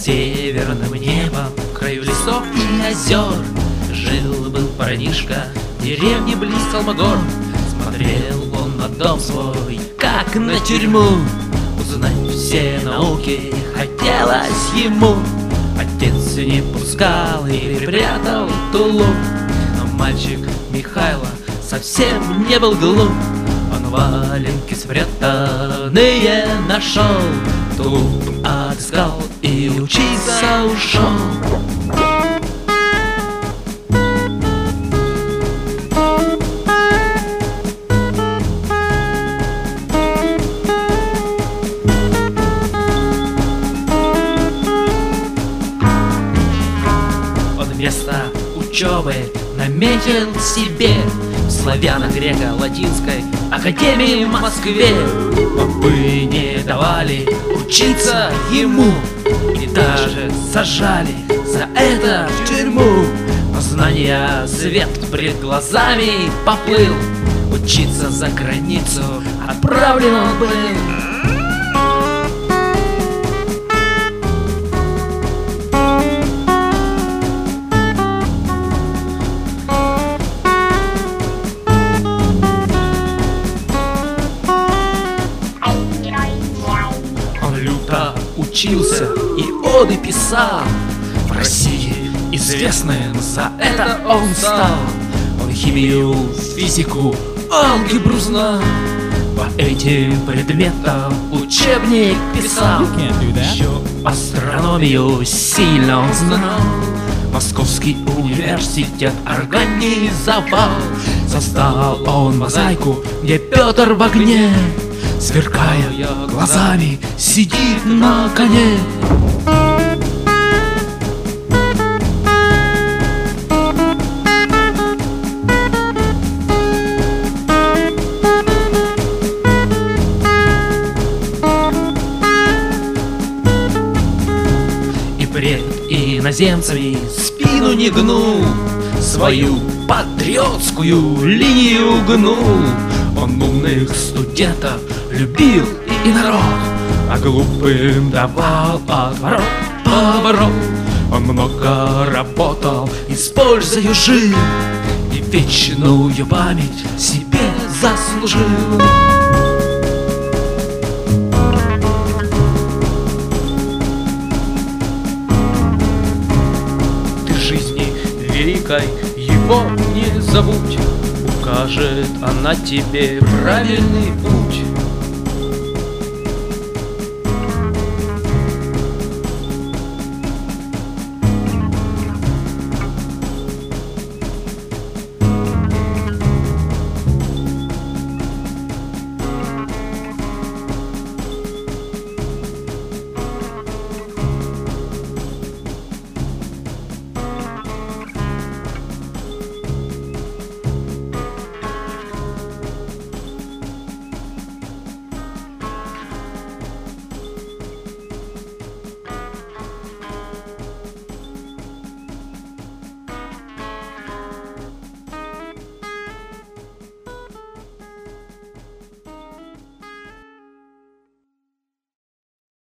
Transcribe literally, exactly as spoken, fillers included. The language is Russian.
северным небом, в краю лесов и озер, жил-был парнишка в деревне близ Холмогор. Смотрел он на дом свой, как на тюрьму, узнать все науки хотелось ему. Отец не пускал и припрятал тулуп, но мальчик Михайло совсем не был глуп. Он валенки спрятанные нашел, тулуп отыскал и учиться ушел. Вместо учебы наметил себе в славяно-греко-латинской академии в Москве. Попы не давали учиться ему и даже сажали за это в тюрьму. Но знания свет пред глазами поплыл, учиться за границу отправлен он был. Учился и оды писал, в России известным за это он стал. Он химию, физику, алгебру знал, по этим предметам учебник писал. Еще астрономию сильно он знал, Московский университет организовал. Создал он мозаику, где Петр в огне, сверкая глазами, сидит на коне. И пред иноземцами спину не гнул, свою патриотскую линию гнул. Он умных студентов любил и народ, а глупым давал отворот, поворот. Он много работал, используя жил, и вечную память себе заслужил. Ты жизни великой его не забудь, укажет она тебе правильный путь.